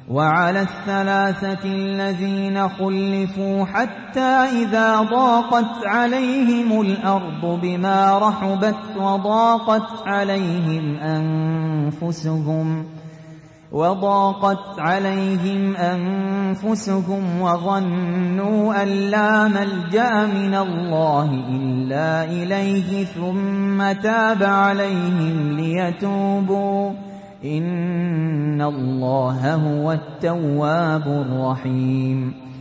وعلى الثلاثة الذين خلفوا حتى إذا ضاقت عليهم الأرض بما رحبت وضاقت عليهم أنفسهم وظنوا أن لا ملجأ من الله إلا إليه ثم تاب عليهم ليتوبوا إن الله هو التواب الرحيم